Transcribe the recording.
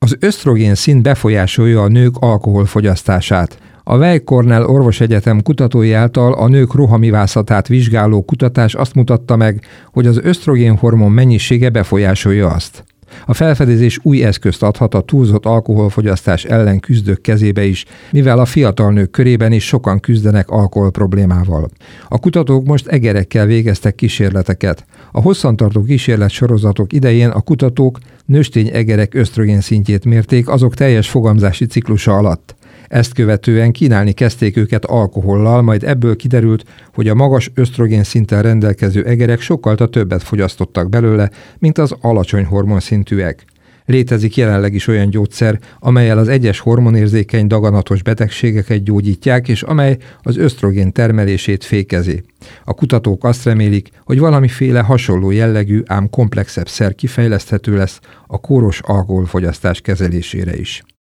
Az ösztrogén szint befolyásolja a nők alkoholfogyasztását. A Weill Cornell Orvosegyetem kutatói által a nők rohamivászatát vizsgáló kutatás azt mutatta meg, hogy az ösztrogénhormon mennyisége befolyásolja azt. A felfedezés új eszközt adhat a túlzott alkoholfogyasztás ellen küzdők kezébe is, mivel a fiatal nők körében is sokan küzdenek alkoholproblémával. A kutatók most egerekkel végeztek kísérleteket. A hosszantartó kísérlet sorozatok idején a kutatók nőstény egerek ösztrogén szintjét mérték azok teljes fogamzási ciklusa alatt. Ezt követően kínálni kezdték őket alkohollal, majd ebből kiderült, hogy a magas ösztrogén szinttel rendelkező egerek sokkal többet fogyasztottak belőle, mint az alacsony hormonszintűek. Létezik jelenleg is olyan gyógyszer, amellyel az egyes hormonérzékeny daganatos betegségeket gyógyítják, és amely az ösztrogén termelését fékezi. A kutatók azt remélik, hogy valamiféle hasonló jellegű, ám komplexebb szer kifejleszthető lesz a kóros alkoholfogyasztás kezelésére is.